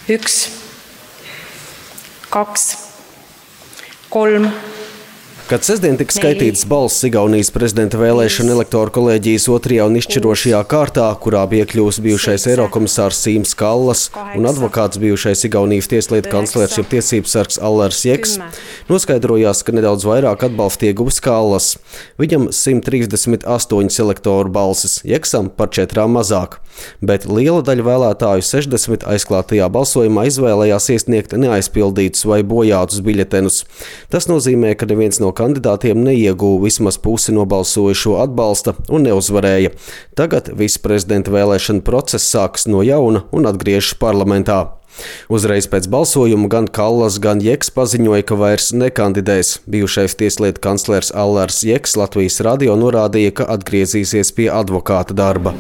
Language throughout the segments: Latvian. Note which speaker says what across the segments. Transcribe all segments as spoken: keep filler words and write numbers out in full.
Speaker 1: üks, kaks, kolm.
Speaker 2: Kad sestdien tika skaitītas balss Igaunijas prezidenta vēlēšana elektoru kolēģijas otrajā un izšķirošajā kārtā, kurā bija iekļuvis bijušais eirokomisārs Sims Kallas un advokāts bijušais Igaunijas tieslietu kanclers jeb tiesības sargs Allars Jeks, noskaidrojās, ka nedaudz vairāk atbalsta ieguvis Kallas. Viņam simt trīsdesmit astoņas elektoru balsis, Jeksam par četrām mazāk. Bet liela daļa vēlētāju sešdesmit aizklātajā balsojumā izvēlējās iesniegt neaizpildītus vai bojātus biļetenus. Tas nozīmē, ka neviens no kandidātiem neieguva vismaz pusi nobalsojušo atbalsta un neuzvarēja. Tagad viss prezidenta vēlēšana process sākas no jauna un atgriežas parlamentā. Uzreiz pēc balsojuma gan Kallas, gan Jeks paziņoja, ka vairs nekandidēs. Bijušais tieslietu kanclers Allars Jeks Latvijas radio norādīja, ka atgriezīsies pie advokāta darba.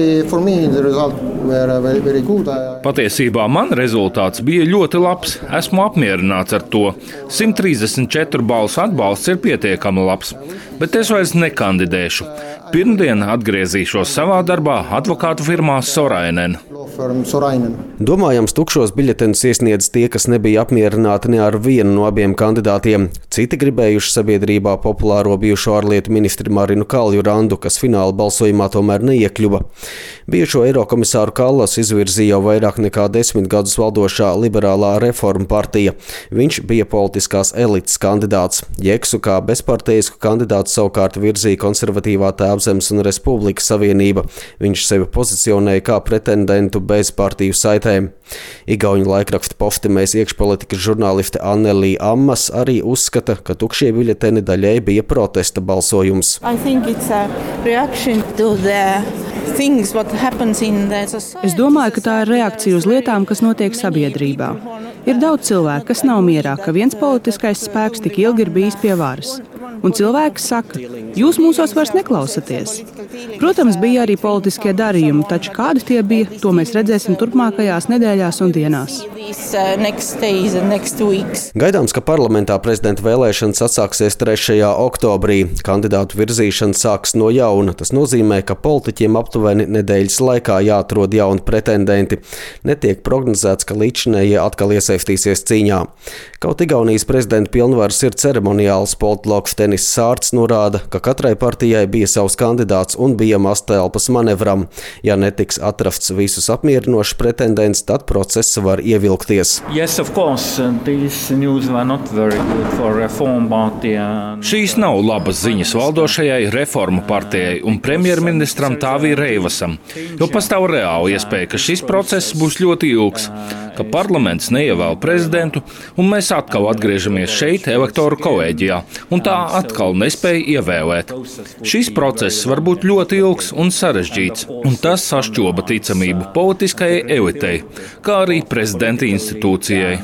Speaker 3: Patiesībā man rezultāts bija ļoti labs. Esmu apmierināts ar to. simt trīsdesmit četru balsu atbalsts ir pietiekami labs, bet es vairs nekandidēšu. Pirmdien atgriezīšos savā darbā advokātu firmā Sorainen.
Speaker 2: Domājams, tukšos biļetenus iesniedz tie, kas nebija apmierināti ne ar vienu no abiem kandidātiem. Citi gribējuši sabiedrībā populāro bijušo ārlietu ministri Marinu Kaljurandu, kas fināla balsojumā tomēr neiekļuva. Bijušo eirokomisāru Kallas izvirzīja jau vairāk nekā desmit gadus valdošā liberālā reforma partija. Viņš bija politiskās elites kandidāts. Jeksu kā bezpartejisku kandidātu savukārt virzīja konservatīvā Tēvzemes un Republikas savienība. Viņš sevi pozicionēja kā pretendentu bez partiju saitēm. Igauņu laikraksta Postimēs iekšpolitikas žurnāliste Annelija Ammas arī uzskata, ka tukšie biļeteni daļai bija protesta balsojums.
Speaker 4: Es domāju, ka tā ir reakcija uz lietām, kas notiek sabiedrībā. Ir daudz cilvēku, kas nav mierā, ka viens politiskais spēks tik ilgi ir bijis pie varas. Un cilvēki saka, jūs mūsos vairs neklausaties. Protams, bija arī politiskie darījumi, taču kādi tie bija, to mēs redzēsim turpmākajās nedēļās un dienās.
Speaker 2: Gaidāms, ka parlamentā prezidenta vēlēšanas atsāksies trešajā oktobrī. Kandidātu virzīšana sāks no jauna. Tas nozīmē, ka politiķiem aptuveni nedēļas laikā jāatrod jauni pretendenti. Netiek prognozēts, ka līdzinējie atkal iesaistīsies cīņā. Kaut Igaunijas prezidenta pilnvaras ir ceremoniāls, politologs Tenis Sārts norāda, ka katrai partijai bija savs kandidāts un bija maz telpas manevram. Ja netiks atrasts visus apmierinošs pretendents, tad process var ievilkties.
Speaker 3: Yes, of course, these news were not very good for Reform Party. Šīs nav labas ziņas valdošajai Reformu partijai un premjerministram Tāvī Reivasam, jo pastāv reāla iespēja, ka šis process būs ļoti ilgs, ka parlaments neievēl prezidentu un mēs atkal atgriežamies šeit elektoru kolēģijā un tā atkal nespēja ievēlēt. Šis process var būt ļoti ilgs un sarežģīts, un tas sašķoba ticamību politiskajai elitei, kā arī prezidenta institūcijai.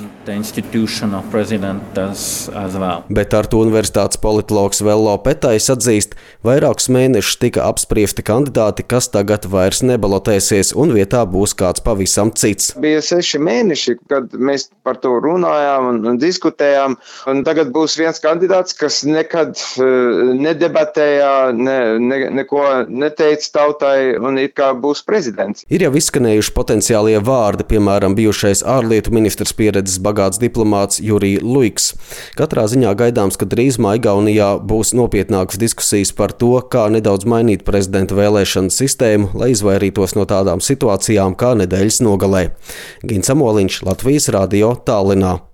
Speaker 2: Bet Tartu universitātes politologs Vello Petais atzīst, vairākus mēnešus tika apspriesti kandidāti, kas tagad vairs nebalotēsies un vietā būs kāds pavisam cits.
Speaker 5: Bija seši mēneši, kad mēs par to runājām un, un diskutējām, un tagad būs viens kandidāts, kas nekad uh, nedebatēja, ne, ne, neko neteica tautai un it kā būs prezidents.
Speaker 2: Ir jau izskanējuši potenciālie vārdi, piemēram, bijušais ārlietu ministrs pieredzes bagāts diplomāts Jurij Luiks. Katrā ziņā gaidāms, ka drīzumā Igaunijā būs nopietnākas diskusijas par to, kā nedaudz mainīt prezidenta vēlēšanu sistēmu, lai izvairītos no tādām situācijām kā nedēļas nogalē. Gins Amoliņš, Latvijas radio, Tallinā.